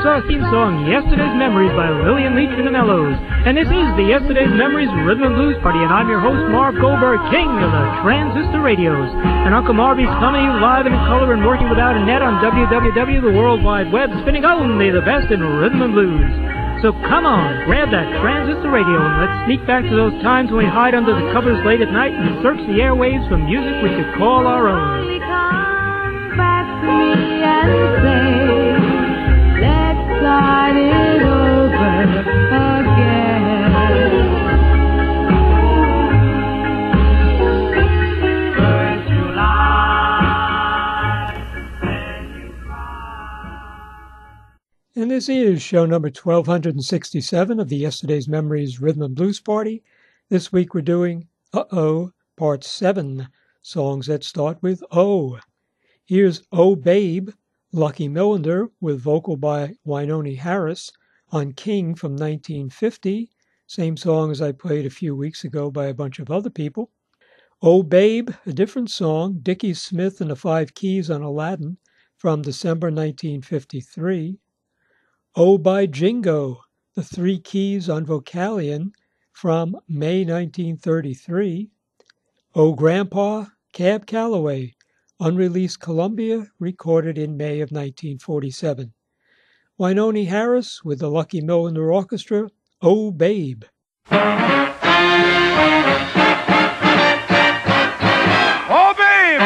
our theme song, Yesterday's Memories by Lillian Leach and the Mellows. And this is the Yesterday's Memories Rhythm and Blues Party, and I'm your host, Marv Goldberg, king of the transistor radios. And Uncle Marvy's coming live and in color and working without a net on WWW, the World Wide Web, spinning only the best in rhythm and blues. So come on, grab that transistor radio and let's sneak back to those times when we hide under the covers late at night and search the airwaves for music we could call our own. Come back to me and say, let's start it over again. First you lie, then you cry. And this is show number 1267 of the Yesterday's Memories Rhythm and Blues Party. This week we're doing Uh-Oh, Part 7, songs that start with O. Here's Oh Babe, Lucky Millinder, with vocal by Wynonie Harris on King from 1950, same song as I played a few weeks ago by a bunch of other people. Oh Babe, a different song, Dickie Smith and the Five Keys on Aladdin from December 1953. Oh by Jingo, the Three Keys on Vocalion from May 1933. Oh Grandpa, Cab Calloway, unreleased Columbia, recorded in May of 1947. Wynonie Harris with the Lucky Millinder Orchestra, Oh Babe. Oh, babe!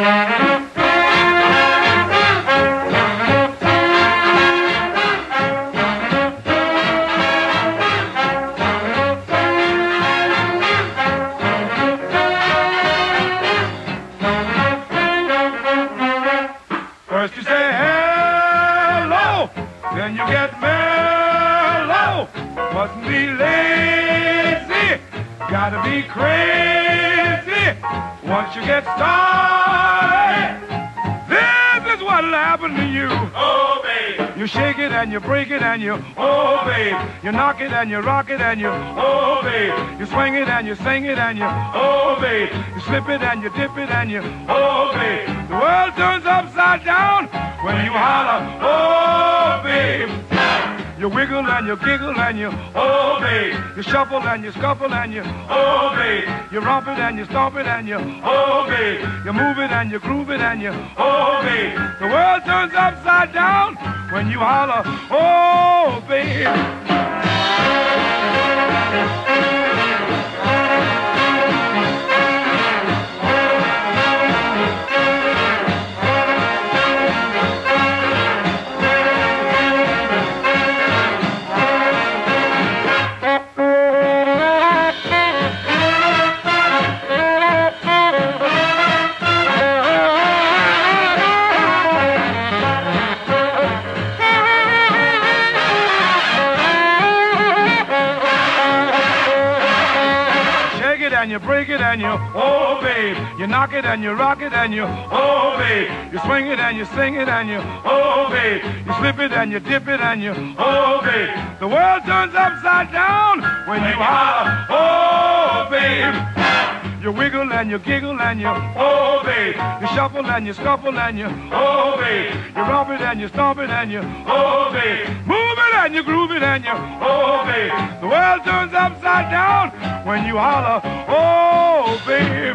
First you say hello, then you get mellow. Mustn't be lazy, gotta be crazy. Once you get started, this is what'll happen to you. Oh, babe. You shake it and you break it and you, oh, babe. You knock it and you rock it and you, oh, babe. You swing it and you sing it and you, oh, babe. You slip it and you dip it and you, oh, babe. The world turns upside down when you holler, oh, babe. You wiggle and you giggle and you, oh, babe. You shuffle and you scuffle and you, oh, babe. You romp it and you stomp it and you, oh, babe. You move it and you groove it and you, oh, babe. The world turns upside down when you holler, oh, babe. And you break it and you, oh, babe. You knock it and you rock it and you, oh, babe. You swing it and you sing it and you, oh, babe. You slip it and you dip it and you, oh, babe. The world turns upside down when you holler, oh, babe. You wiggle and you giggle and you, oh, babe. You shuffle and you scuffle and you, oh, babe. You romp it and you stomp it and you, oh, babe. Move it and you groove it and you, oh, babe. The world turns upside down when you holler, oh, babe.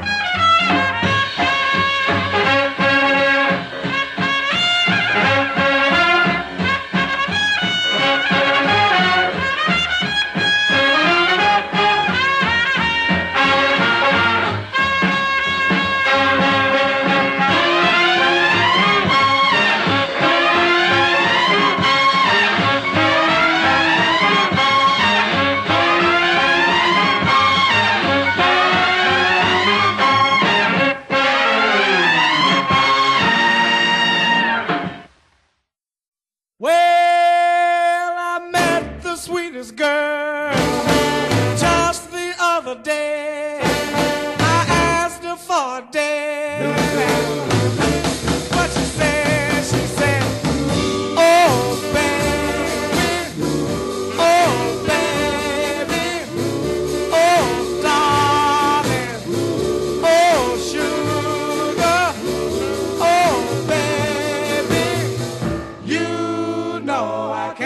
I can't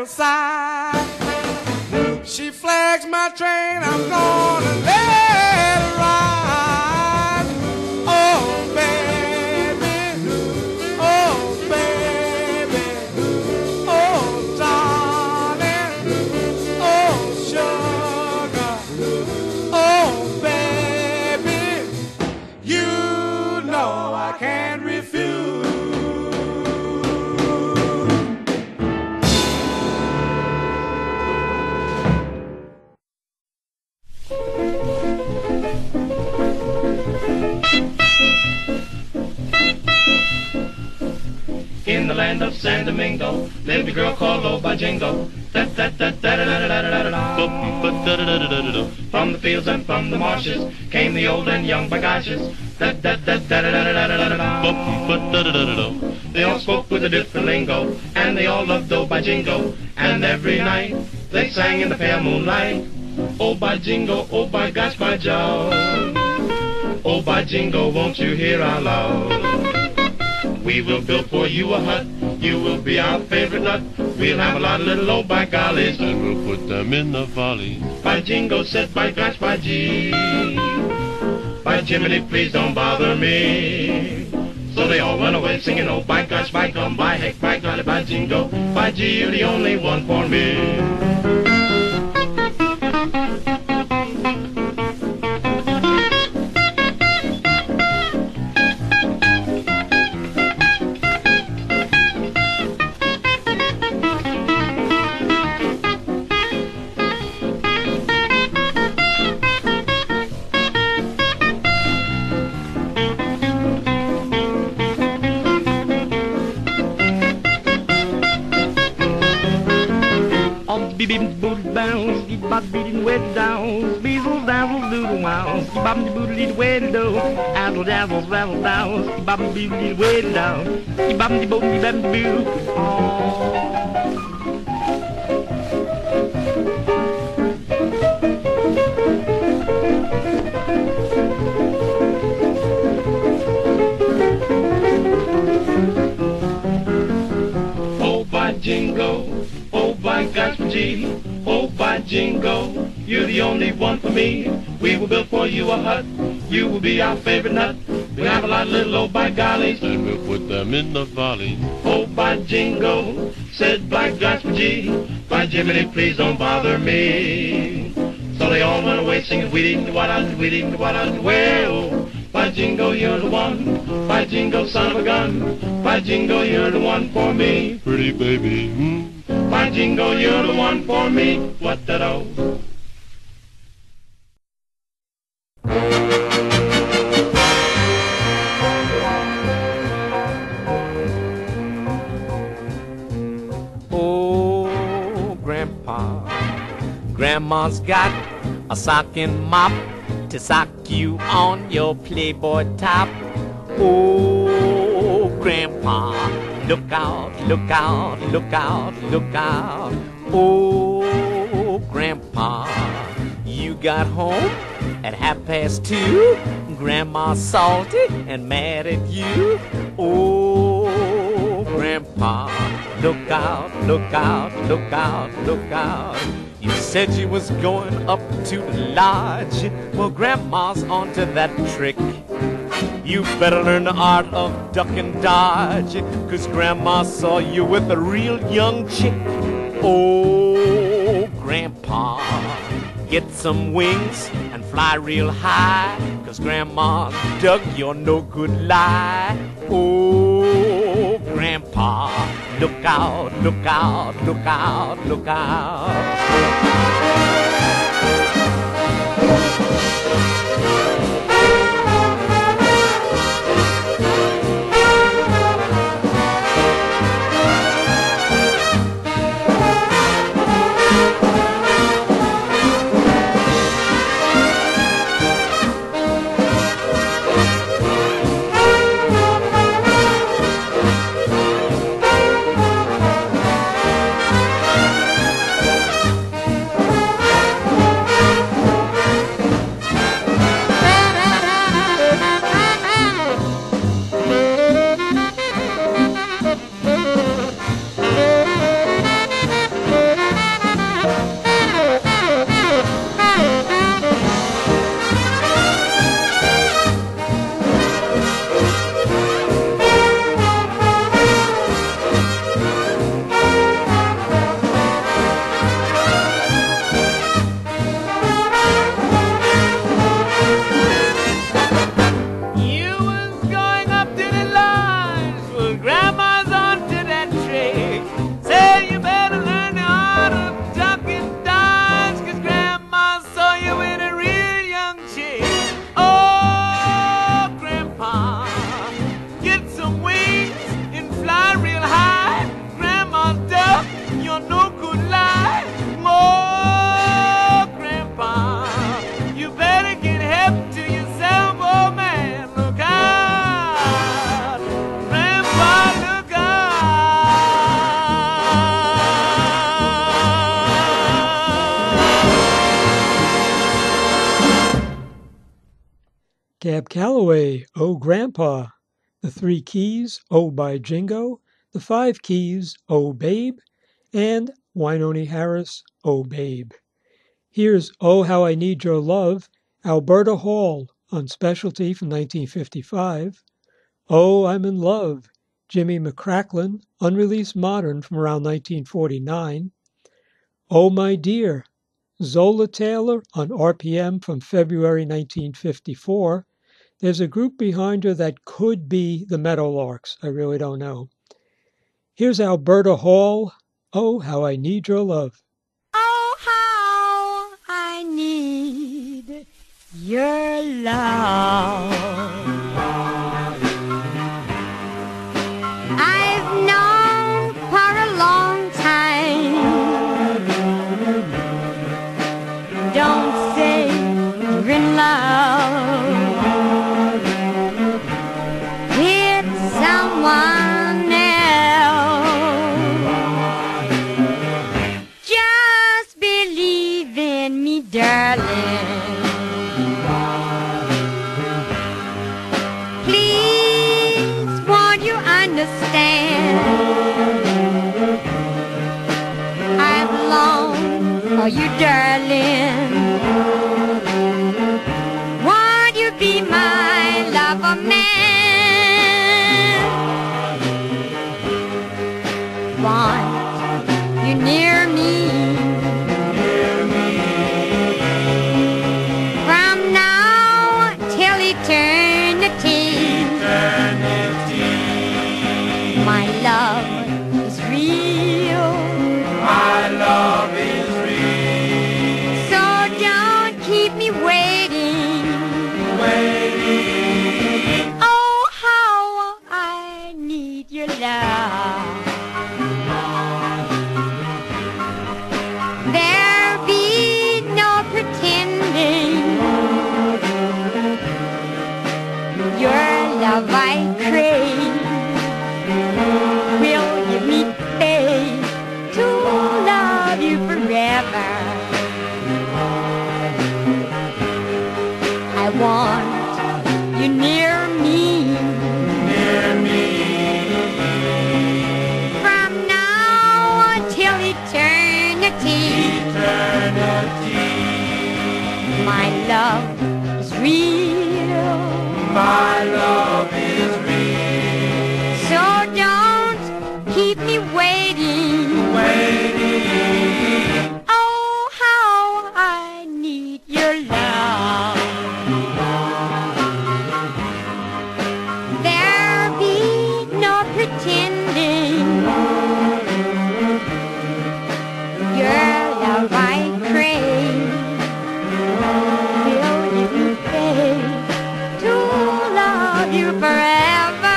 side. She flags my train, I'm gonna let her ride. Oh, baby, oh, baby, oh, darling, oh, sugar, oh, baby, you know I can't refuse. In the land of San Domingo, lived a girl called Loba Jingo. From the fields and from the marshes came the old and young bagashes. They all spoke with a different lingo, and they all loved Oh by Jingo. And every night they sang in the pale moonlight, Oh by Jingo, oh by gosh, by Joe. Oh by Jingo, won't you hear our love? We will build for you a hut. You will be our favorite nut. We'll have a lot of little old by gollies, and we'll put them in the folly. By Jingo said, by gosh, by G. By Jiminy, please don't bother me. So they all run away singing, oh by gosh, by gum, by heck, by golly, by Jingo. By G, you're the only one for me. Beating wet down, beezles, dazzles, doodle mouse, bum de boodle way do, azzle dazzles, razzle down, bum de boodle way down, bum de boodle bam boo. Oh by Jingo, oh by gosh, G. Oh, by Jingo, you're the only one for me. We will build for you a hut. You will be our favorite nut. We have a lot of little old by gollies, and we'll put them in the valley. Oh, by Jingo, said by gosh, G. By Jiminy, please don't bother me. So they all went away singing, we didn't what I we didn't what I well. By Jingo, you're the one. By Jingo, son of a gun. By Jingo, you're the one for me. Pretty baby, By Jingo, you're the one for me. What the do? Oh, Grandpa, Grandma's got a socking mop to sock you on your Playboy top. Oh, Grandpa, look out, look out, look out, look out. Oh, Grandpa, you got home at 2:30. Grandma's salty and mad at you. Oh, Grandpa, look out, look out, look out, look out. You said you was going up to the lodge. Well, Grandma's onto that trick. You better learn the art of duck and dodge, 'cause Grandma saw you with a real young chick. Oh, Grandpa, get some wings and fly real high, 'cause Grandma dug your no good lie. Oh, Grandpa, look out, look out, look out, look out. Cab Calloway, Oh Grandpa, The Three Keys, Oh by Jingo, The Five Keys, Oh Babe, and Wynonie Harris, Oh Babe. Here's Oh How I Need Your Love, Alberta Hall on Specialty from 1955. Oh, I'm in Love, Jimmy McCracklin, unreleased modern from around 1949. Oh My Dear, Zola Taylor on RPM from February 1954. There's a group behind her that could be the Meadowlarks. I really don't know. Here's Alberta Hall, Oh How I Need Your Love. Oh, how I need your love. I've known for a long time. Don't say you're in love with someone else. Just believe in me, darling. Please, won't you understand? I belong for you, darling. Won't you be my lover, man? Want you near me? From now till eternity. My love is real. My love is real. So don't keep me waiting. Oh, how I need your love. There be no pretending. Your love I crave will give me faith to love you forever. I want you near me. From now until eternity. My love is real. My love is real. So don't keep me waiting. Oh, how I need your love. There be no pretending. Your love I crave will give me faith to love you forever.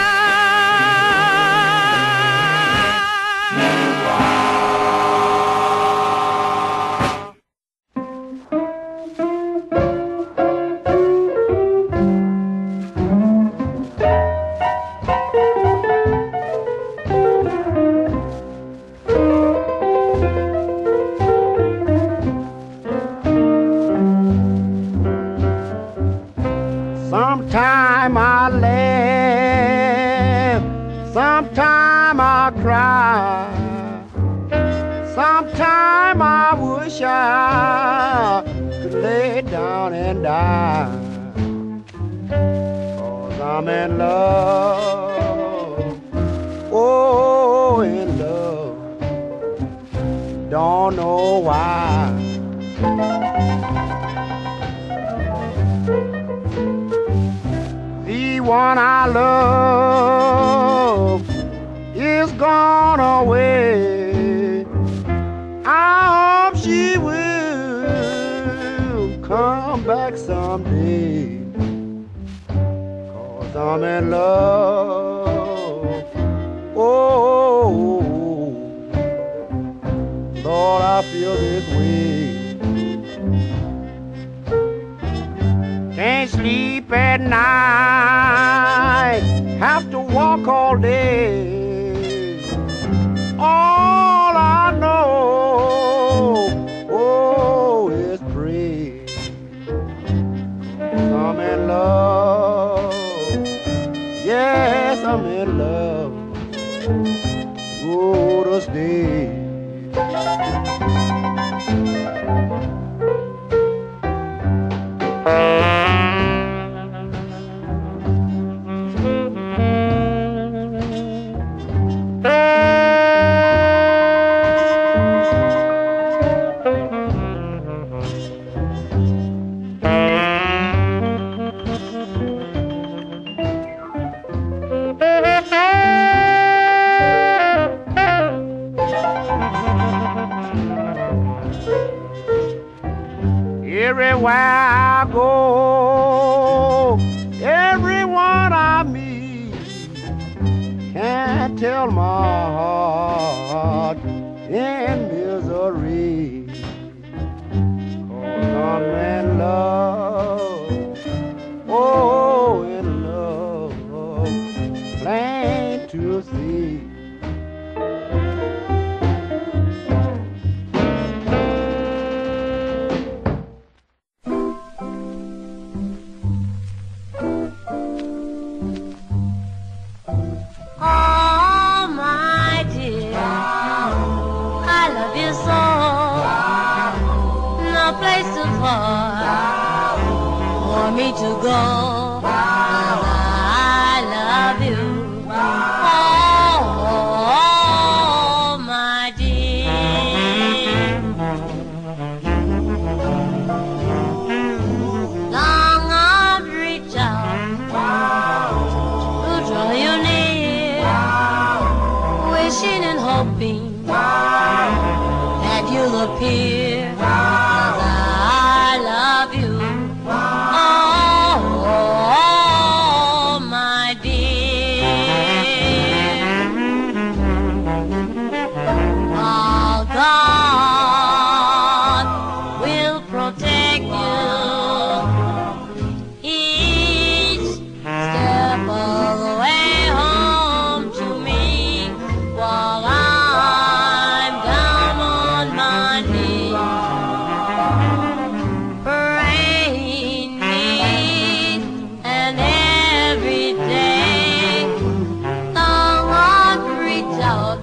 Sometime I laugh, sometime I cry, sometime I wish I could lay down and die. 'Cause I'm in love, oh, in love, don't know why. The one I love is gone away. I hope she will come back someday. 'Cause I'm in love. Oh, Lord, I feel this way. Can't sleep at night, have to walk all day. All I know, oh, is pray. I'm in love. yes, I'm in love. Oh, to stay. Everywhere I go, everyone I meet can't tell my heart in misery. 'Cause I'm in love, oh, in love, plain to see. For me to go, 'cause I love you. Oh, my dear. Long arms reach out to draw you near, wishing and hoping that you'll appear. 'Cause I love you. Oh, my dear. Oh, God will protect you each step of the way home to me, while I'm down on my knees. Praying me, and every day, long arms reach out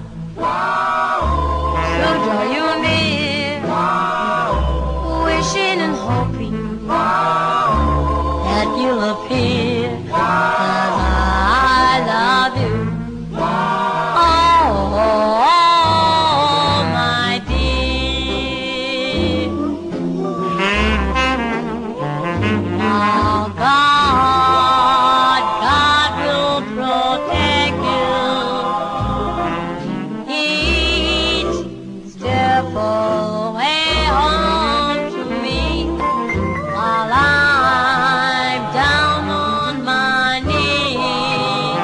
to draw you near, wishing and hoping that you'll appear. 'Cause I love you. Oh, my dear. Oh, God will protect you each step of the way home to me, while I'm down on my knees,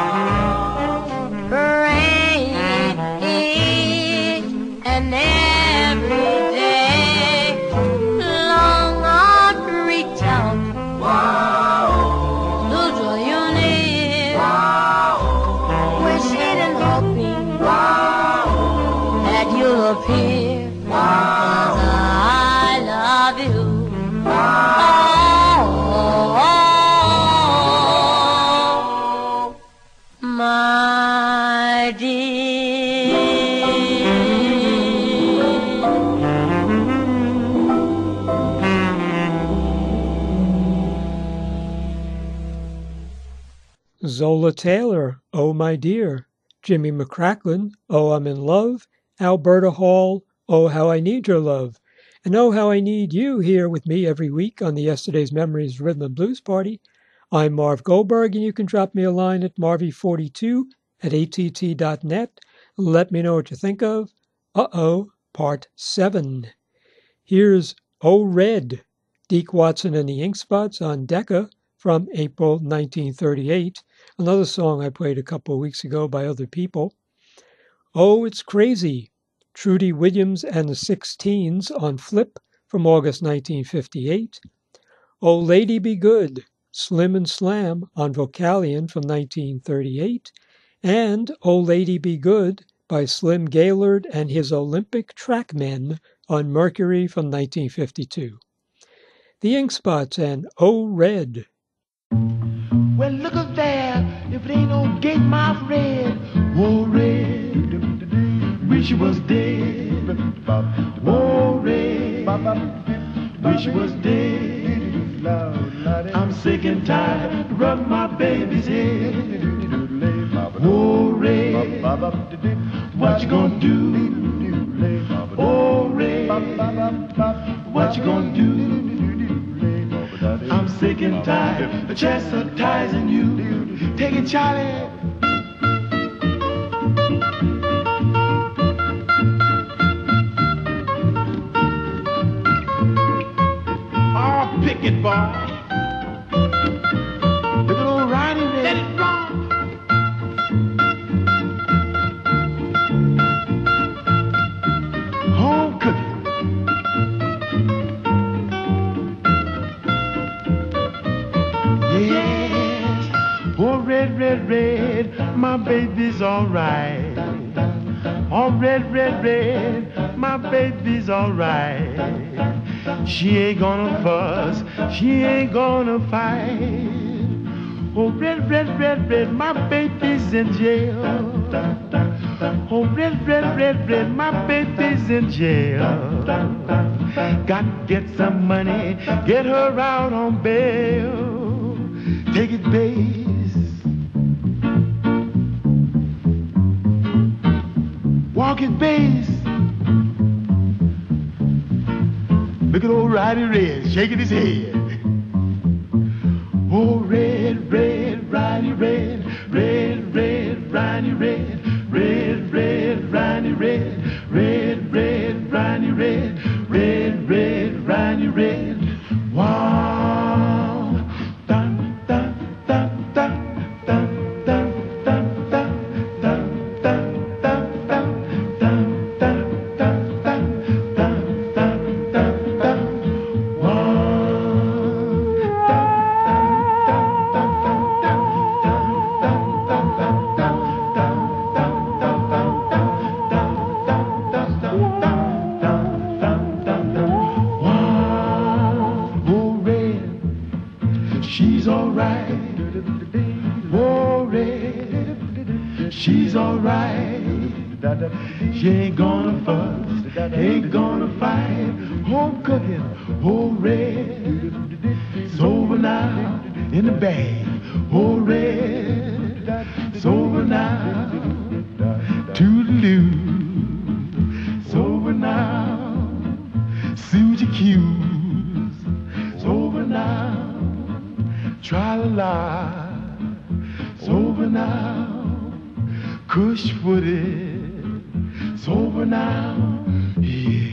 praying each and every day. Long arms reach out to draw you near, wishing and hoping that you'll appear. 'Cause I love you. Oh, my dear. Zola Taylor, Oh My Dear, Jimmy McCracklin, Oh I'm in Love, Alberta Hall, Oh How I Need Your Love, and Oh How I Need You here with me every week on the Yesterday's Memories Rhythm and Blues Party. I'm Marv Goldberg, and you can drop me a line at marvy42@att.net. Let me know what you think of Uh-Oh, Part 7. Here's Oh Red, Deke Watson and the Ink Spots on Decca from April 1938, another song I played a couple of weeks ago by other people. Oh, It's Crazy, Trudy Williams and the 16s on Flip from August 1958. Oh Lady Be Good, Slim and Slam on Vocalion from 1938, and Oh Lady Be Good by Slim Gaylord and his Olympic Trackmen on Mercury from 1952. The Ink Spots and Oh Red. Well, look up there, if it ain't no gate mouth red, oh red, wish you was dead, oh red, wish you was dead. I'm sick and tired, rub my baby's head, oh red, what you gonna do? Oh red, what you gonna do? I'm sick and tired of chastising you. Take it, Charlie. Oh, pick it, boy. Look at old Ronnie there. Let it roll. Home cooking. Yes, oh red, red, red, my baby's alright. Oh red, red, red, my baby's alright. She ain't gonna fuss, she ain't gonna fight. Oh red, red, red, red, my baby's in jail. Oh red, red, red, red, my baby's in jail. Got to get some money, get her out on bail. Take it, bass. Walk it, bass. Look at old Roddy Red shaking his head. Oh, red, red, Roddy Red, red, red, Roddy Red, red, red, Roddy Red, red, red, Roddy Red, red, red, Roddy Red. Wow. Dun, dun, dun, dun, dun, dun, dun, dun, dun, dun, dun, dun, dun, dun, dun, dun, dun, dun, dun, dun. She's alright. Oh, red. She's alright. She ain't gonna fuss, ain't gonna fight. Home cooking, oh, red. It's over now in the bag. Oh, red. It's over now. Toodaloo. It's over now. Suit your cues. It's over now. Tra-la-la, it's over now. Cush-footed, it's over now. Yeah.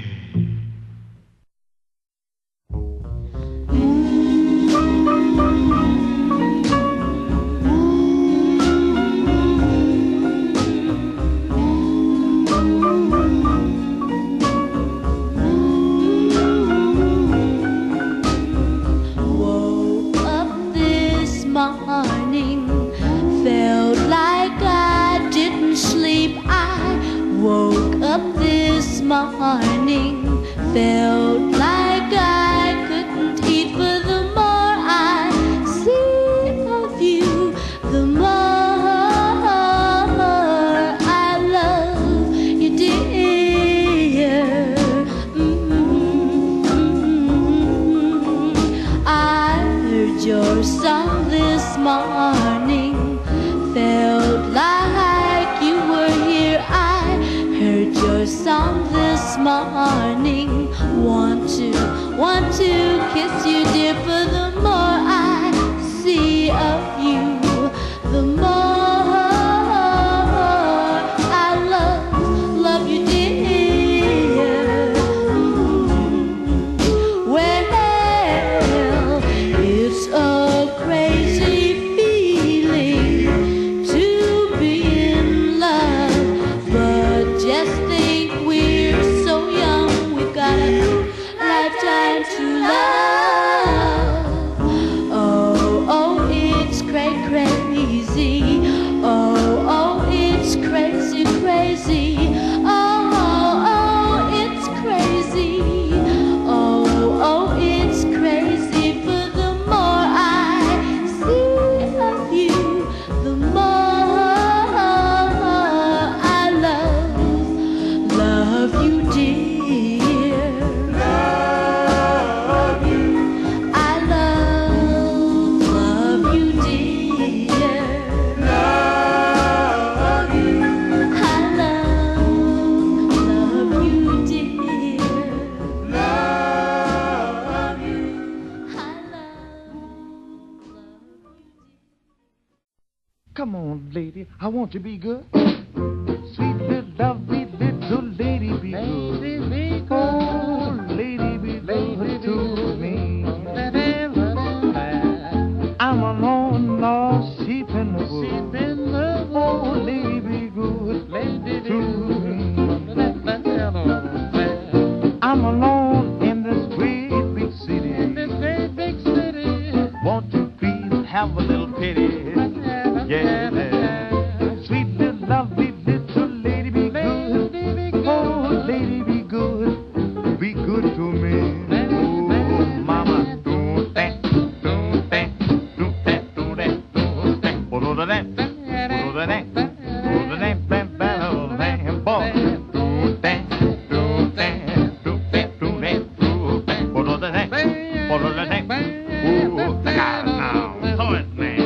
Morning, felt like I couldn't eat, but the more I see of you, the more I love you, dear. I heard your song this morning, felt like you were here. I heard your song this morning. Want to kiss you, dear, for the more I see of you, the more I love you, dear. Well, it's a crazy feeling to be in love, but just think we're so young, we've got a lifetime to love. lady, I want to be good. Sweet little lovely little lady, be good. Oh, lady, be good to me. I'm alone, lost sheep in the woods. Oh, lady, be good to me. I'm alone in this great big city. Won't you please have a little pity? Yeah. Sweet little lovely little lady, be good. Oh, lady, be good. Be good to me. Oh, mama, do that, do that, do that, do that, do that. Oh, do that, oh, do that, oh, do that, oh, that, boy. Do that, do that, do that, do that, do that. Oh, do that, oh, do that. Oh, I got it now. So it, man.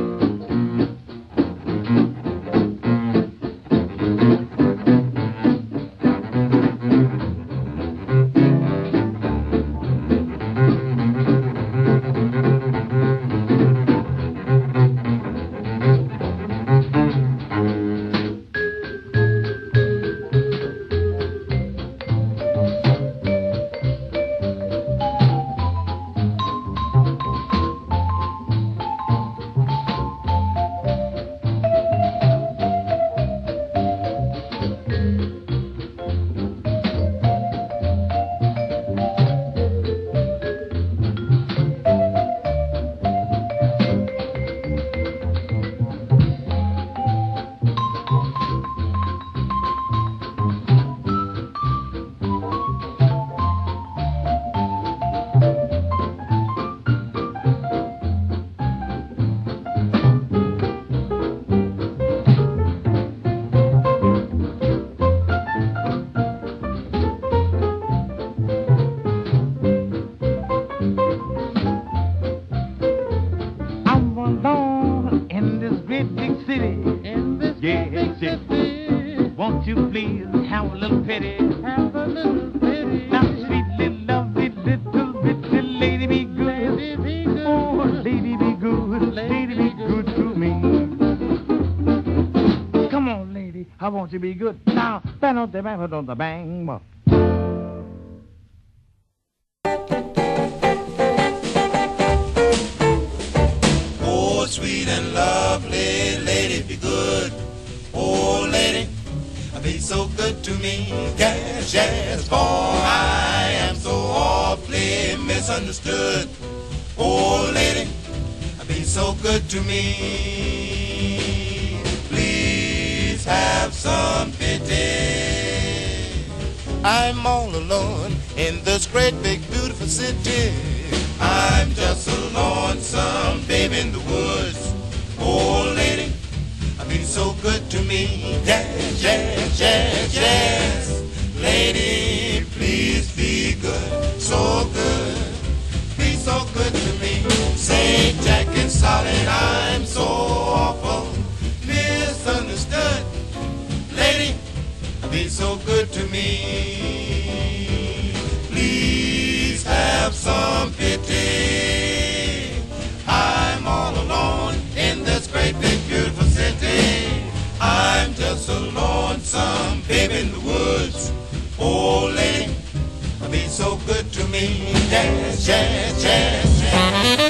Won't you please have a little pity? Have a little pity. Now, sweet little lovely little bitty lady, be good. Oh, lady, be good. Lady, be good to me. Come on, lady, I want you to be good. Now, bang on the bang, on the bang. Oh, sweet and lovely lady, be good. Oh, lady, be so good to me. Yes, yes, for I am so awfully misunderstood. Oh, lady, be so good to me. Please have some pity. I'm all alone in this great big beautiful city. I'm just a lonesome babe in the woods. Oh, lady, be so good to me. Yes, yes, yes, yes. Lady, please be good, so good. Be so good to me. Say, Jack and Solid, I'm so awful misunderstood. Lady, be so good to me. Please have some pity. I'm all alone in this great big beautiful city. I'm just a lonesome babe in the woods. Oh, lady, be so good to me. Yes, yes, yes, yes.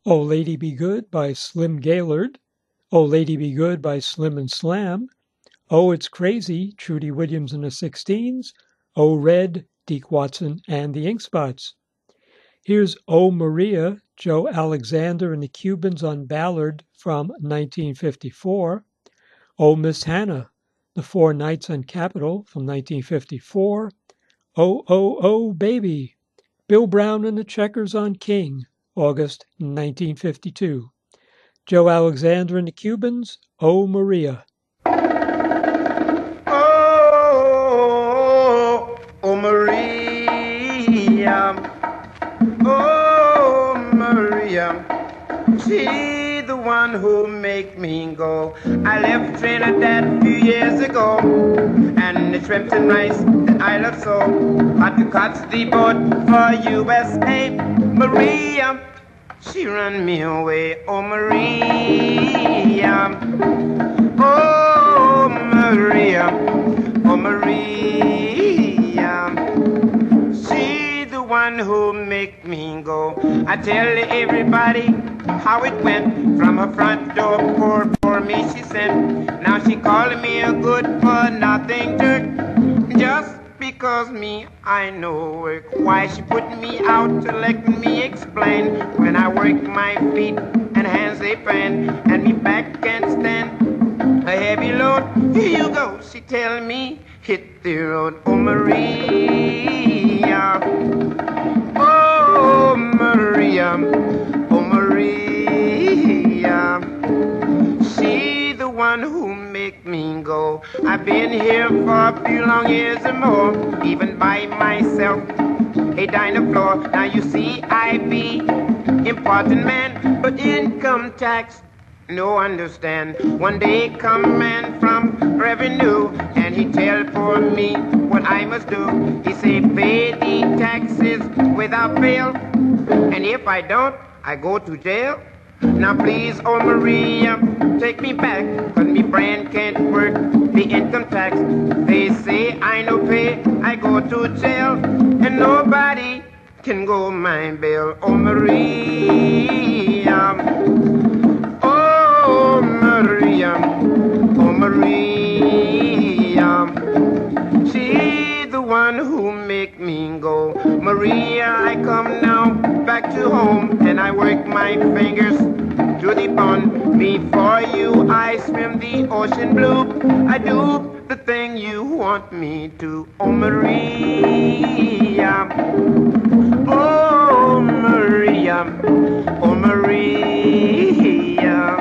Oh Lady Be Good by Slim Gaillard, Oh Lady Be Good by Slim and Slam, Oh It's Crazy, Trudy Williams and the 16s, Oh Red, Deke Watson and the Ink Spots. Here's Oh Maria, Joe Alexander and the Cubans on Ballard from 1954, Oh Miss Hannah, The Four Knights on Capitol from 1954, Oh Oh Oh Baby, Bill Brown and the Checkers on King, August 1952. Joe Alexander and the Cubans, Oh Maria. Oh, oh Maria, oh Maria, she the one who make me go. I left Trinidad a few years ago, and the shrimps and rice that I love so. Had to catch the boat for USA. Maria, she run me away. Oh Maria, oh Maria, oh Maria, she the one who make me go. I tell everybody how it went. From her front door, poor me she sent. Now she calling me a good for nothing jerk. Just because me, I know work. Why she put me out to let me explain. When I work my feet and hands they pain, and me back can't stand a heavy load. Here you go, she tell me, hit the road. Oh Maria, oh Maria, oh Maria, she the one who make me go. I've been here for a few long years and more, even by myself, a diner floor. Now you see I be important man, but income tax no understand. One day come man from revenue, and he tell for me what I must do. He say pay the taxes without fail, and if I don't, I go to jail. Now please, oh Maria, take me back, 'cause me brain can't work the income tax. They say I no pay, I go to jail, and nobody can go my bail. Oh Maria, oh Maria, oh Maria, she the one who make me go. Maria, I come now back to home, and I work my fingers to the bone. Before you, I swim the ocean blue. I do the thing you want me to. Oh Maria, oh Maria, oh Maria,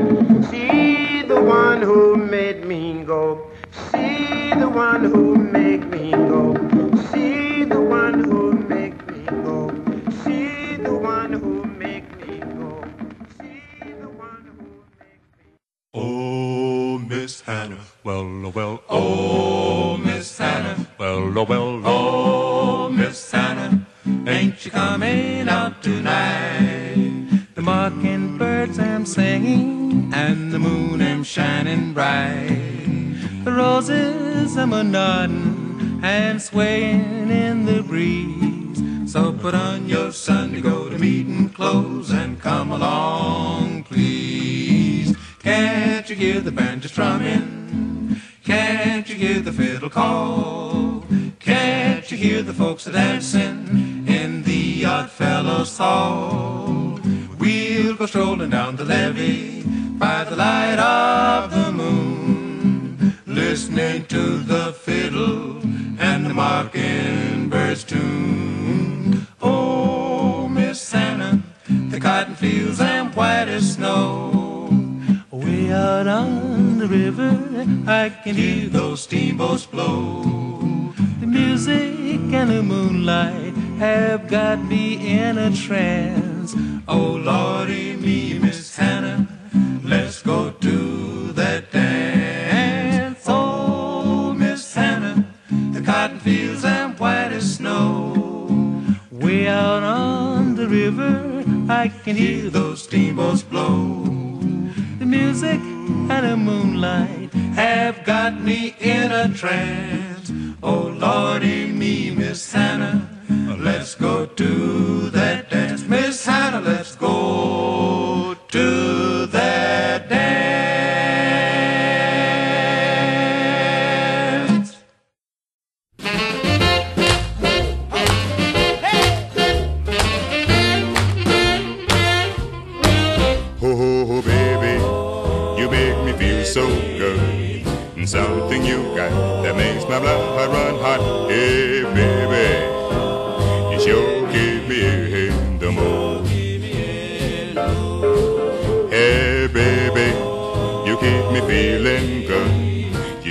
she the one who made me go. She the one who make me go. She the one who make me go. She the one who make me go. She the one who make me go. Oh, Miss Hannah, well, oh, Miss Hannah, well, oh, Miss Hannah, ain't you coming out tonight? The mockingbirds am singing, and the moon am shining bright. The roses am a-nodding and swaying in the breeze. So put on your Sunday go-to meeting clothes and come along, please. Can't you hear the band just strumming? Can't you hear the fiddle call? Can't you hear the folks a-dancing in the Oddfellows Hall? We'll go strolling down the levee by the light of the moon, listening to the fiddle and the mockingbird's tune. Oh, Miss Hannah, the cotton fields am white as snow. Way out on the river, I can hear those steamboats blow. The music and the moonlight have got me in a trance. Oh, Lordy me, Miss Hannah, let's go to that dance. Oh, Miss Hannah, the cotton fields am white as snow. Way out on the river, I can hear those steamboats blow. The music and the moonlight have got me in a trance. Oh, Lordy me, Miss Hannah, let's go to that dance. Miss Hannah, let's go.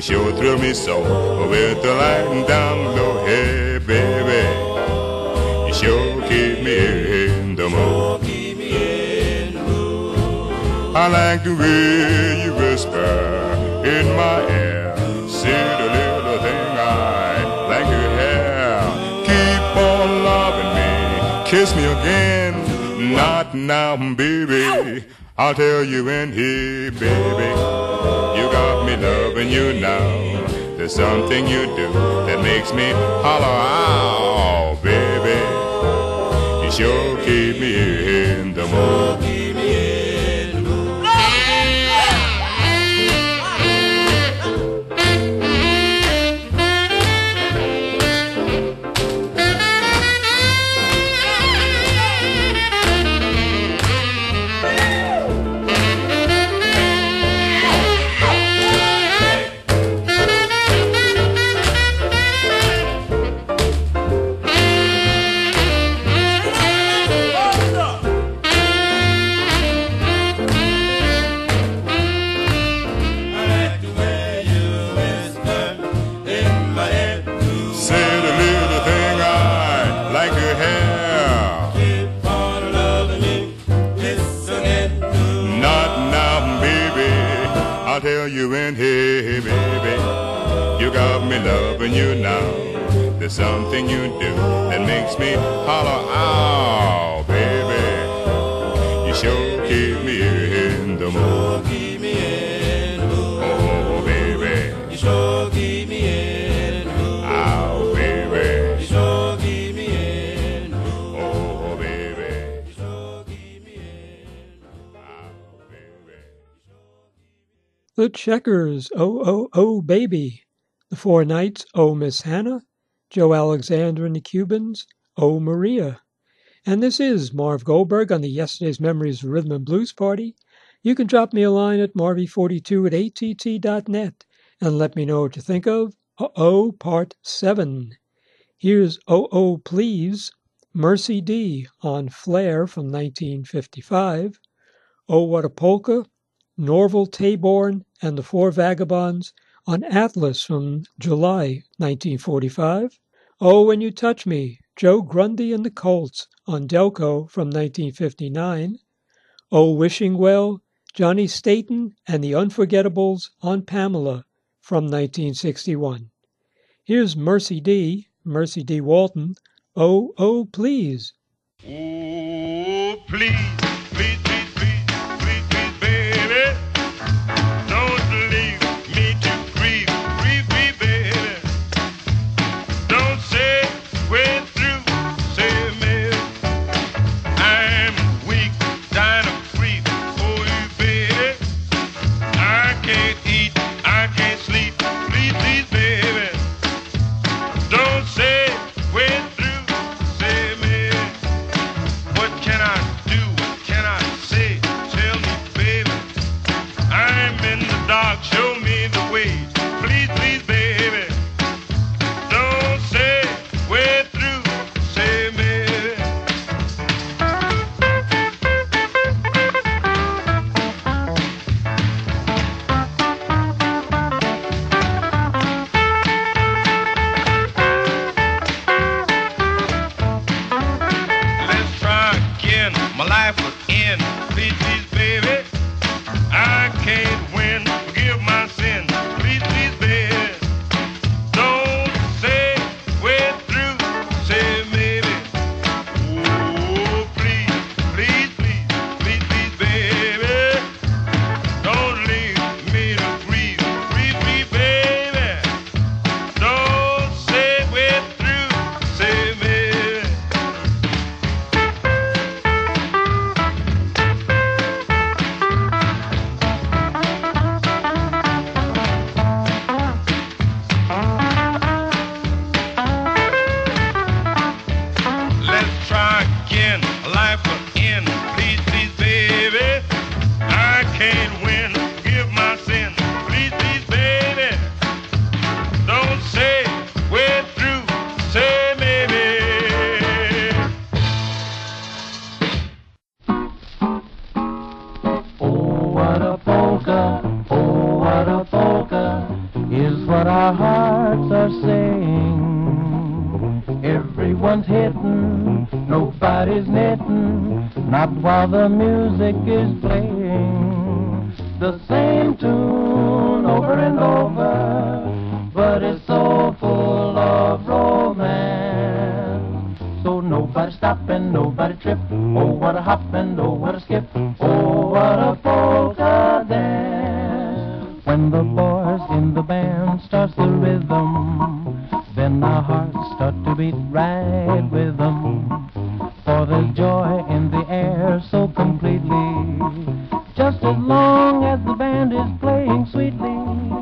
sure thrill me so. With the light down below, hey baby, you sure keep me in the mood. I like the way you whisper in my ear. See the little thing I like your hair. Keep on loving me, kiss me again. Not now, baby, I'll tell you when here, baby. You got me loving you now. There's something you do that makes me holler out, baby. You sure keep me in the mood. You in here, baby, you got me loving you now. There's something you do that makes me holler out, baby. You sure keep me in the mood. Oh, baby, you sure keep me in the mood. Oh, baby, you sure keep me in the mood. Oh, baby, you sure keep me in the mood. Oh, baby. The Checkers, Oh, Oh, Oh, Baby. The Four Knights, Oh, Miss Hannah. Joe Alexander and the Cubans, Oh, Maria. And this is Marv Goldberg on the Yesterday's Memories Rhythm and Blues Party. You can drop me a line at marvy42@att.net and let me know what you think of Uh-Oh Part 7. Here's Oh, Oh, Please, Mercy D on Flair from 1955. Oh, What a Polka, Norval Taborn and the Four Vagabonds on Atlas from July 1945. Oh, When You Touch Me, Joe Grundy and the Colts on Delco from 1959. Oh, Wishing Well, Johnny Staton and the Unforgettables on Pamela from 1961. Here's Mercy D Walton, Oh, Oh, Please. Oh, please, please, please, please, please, please, baby, don't leave me to grieve, grieve, grieve, baby. Don't say we're through, say me I'm weak, dying of grief. Oh, you baby, I can't eat, I can't sleep. Please, please, baby, don't say we're through, say me. What can I do? What can I say? Tell me, baby. I'm in the dark. Show me the way. Please, please, baby. Don't say we're through. Say me. Let's try again. My life will end. Please, please, baby. I can't win. Forgive my sin. Please, please, baby. Don't say we're through. Say maybe. Oh, please, please, please, please, please, baby. Don't leave me to grieve. Grieve me, baby. Don't say we're through. Say maybe. Let's try again. Life will end. Please, please, baby. I can't win. Forgive my sin. Please, please, baby. Don't say we're through. Say maybe. Oh, what a polka is Nobody's knitting, not while the music is playing. The same tune over and over, but it's so full of romance. So nobody stop and nobody trip. Oh, what a hop and oh, what a skip. Oh, what a polka dance. When the boys in the band starts the rhythm, then our hearts start to beat right with them. For there's joy in the air so completely, just as long as the band is playing sweetly.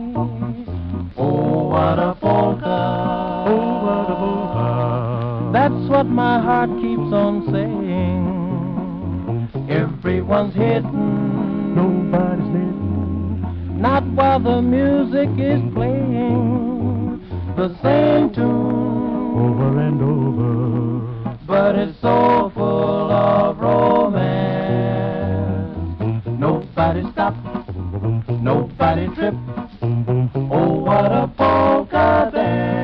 Oh, what a polka, oh, what a polka. That's what my heart keeps on saying. Everyone's hitting, nobody's hitting, not while the music is playing. The same tune over and over, but it's so full of romance. Nobody stop, nobody trip. Oh, what a polka dance.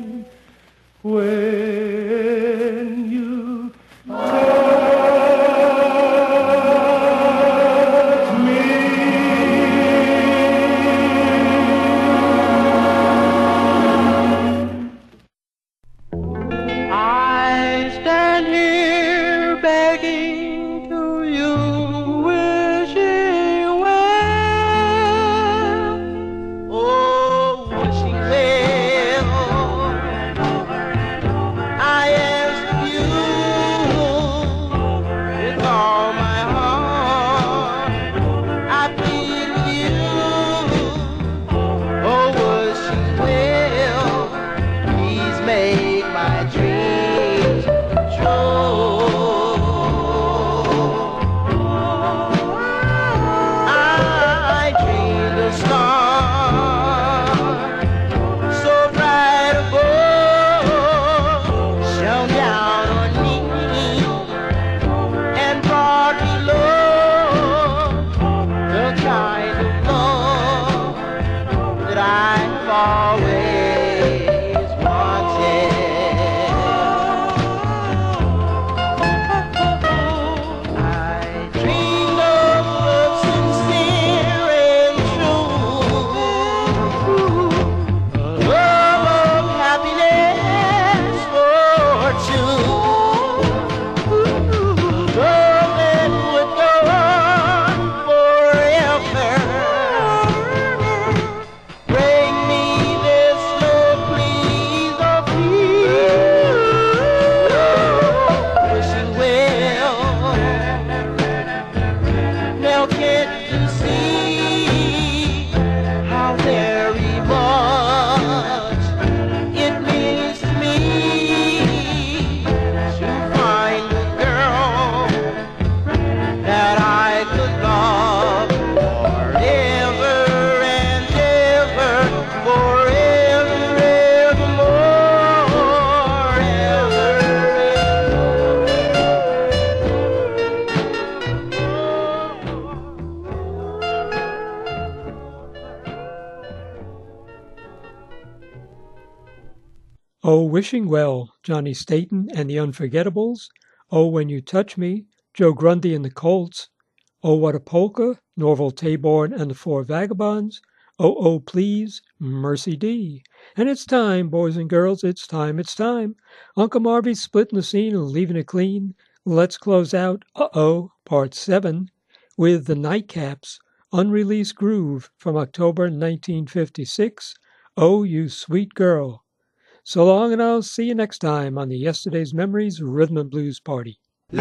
When you touch Oh, Wishing Well, Johnny Staton and the Unforgettables. Oh, When You Touch Me, Joe Grundy and the Colts. Oh, What a Polka, Norval Taborn and the Four Vagabonds. Oh, Oh, Please, Mercy D. And it's time, boys and girls, it's time. Uncle Marvy's splitting the scene and leaving it clean. Let's close out, Part 7, with the Nightcaps, unreleased groove from October 1956, Oh, You Sweet Girl. So long, and I'll see you next time on the Yesterday's Memories Rhythm and Blues Party.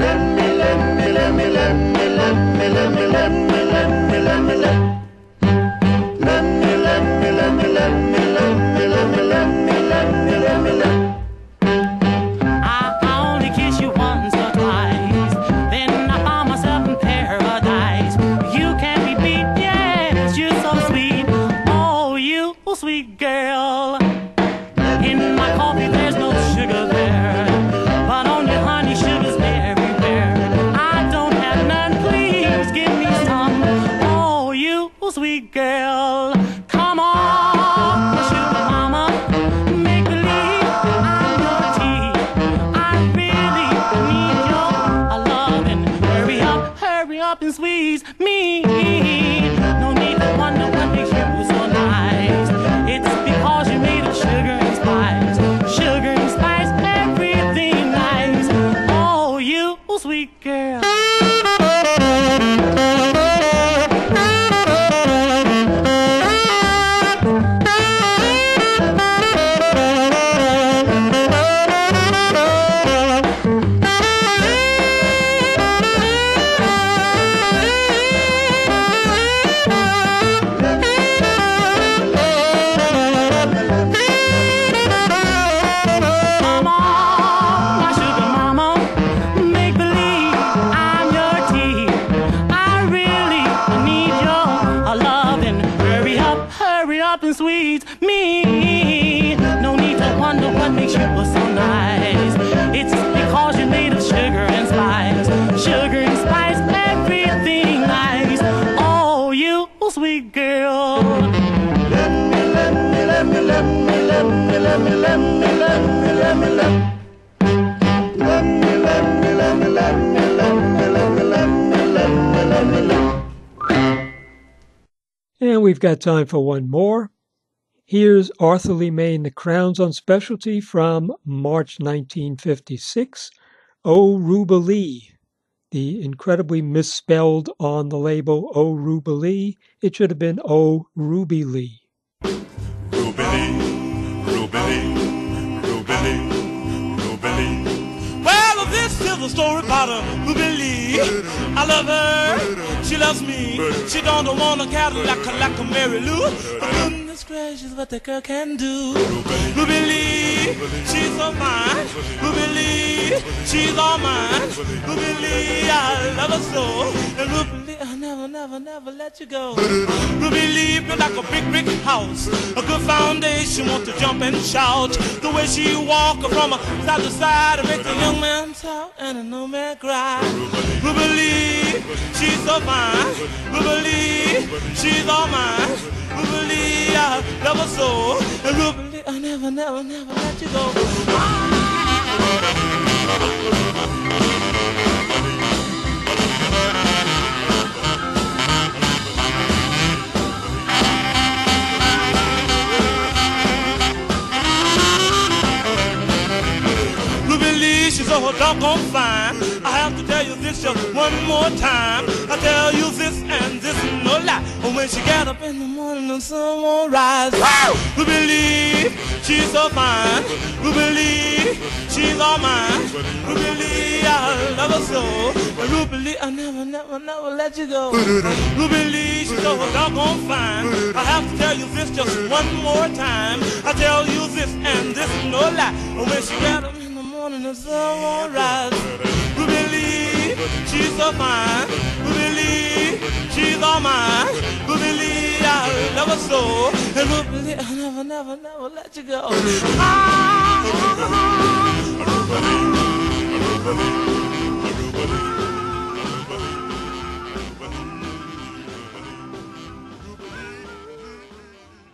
I only kiss you once or twice, then I found myself in paradise. You can't be beat, yes, you're so sweet. Oh, you sweet girl. In my coffee there's no sugar there, but on your honey sugar's everywhere. I don't have none, please give me some. Oh, you sweet girl. Come on, sugar mama, make believe I'm your tea. I really need your loving. Hurry up and squeeze me. No need to wonder what makes you so nice. It's because you're made of sugar and spice. Sugar and spice, everything nice. Oh, you sweet girl. Come on, my sugar mama, make believe I'm your tea. I really need your loving. Hurry up and squeeze me. No need to wonder what makes you so nice. It's because you're made of sugar and spice. Sugar and spice, everything nice. Oh, you sweet girl. And we've got time for one more. Here's Arthur Lee May and the Crowns on Specialty from March 1956, Oh Ruba Lee. The incredibly misspelled on the label Oh Ruba Lee. It should have been Oh Ruby Lee. Ruby Lee, Ruby Lee, Ruby Lee, Ruby Lee. Well, this is a story about a Ruby Lee. I love her, she loves me. She don't want a Cadillac like a Mary Lou. But goodness gracious, what the girl can do. Ruby Lee, she's so fine. Ruby Lee, she's all mine. Ruby Lee, I love her so. And Ruby Lee, I'll never let you go. Ruby Lee built like a big brick house, a good foundation, want to jump and shout. The way she walk from side to side, it makes a young man talk and an old man cry. Ruby Lee, she's so fine. Ruby Lee, she's all mine. Ruby Lee, I love her so. And Ruby Lee, I'll never let you go. She's so doggone fine. I have to tell you this just one more time. I tell you this and this no lie. But when she get up in the morning, the sun won't rise. Ruby Lee, she's so fine. Ruby Lee, she's all mine. Ruby Lee, I love her so. And Ruby Lee, I never let you go. Ruby Lee, she's so doggone fine. I have to tell you this just one more time. I tell you this and this no lie. But when she get up in the morning, the sun won't rise. Ruby Lee, she's so fine. Ruby Lee, she's all mine. Ruby Lee, I love her so. And Ruby Lee, I never let you go. Ruby Lee, Ruby Lee, Ruby Lee.